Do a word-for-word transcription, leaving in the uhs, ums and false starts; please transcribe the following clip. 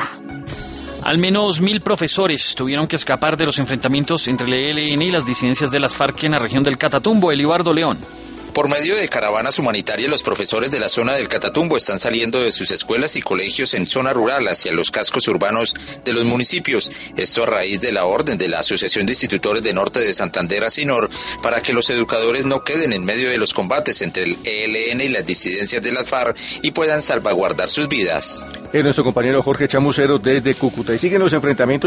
Bogotá. Al menos mil profesores tuvieron que escapar de los enfrentamientos entre el E L N y las disidencias de las FARC en la región del Catatumbo. Elibardo León. Por medio de caravanas humanitarias, los profesores de la zona del Catatumbo están saliendo de sus escuelas y colegios en zona rural hacia los cascos urbanos de los municipios. Esto a raíz de la orden de la Asociación de Institutores de Norte de Santander, ASINOR, para que los educadores no queden en medio de los combates entre el E L N y las disidencias de las FARC y puedan salvaguardar sus vidas. Es nuestro compañero Jorge Chamucero desde Cúcuta. Y siguen los enfrentamientos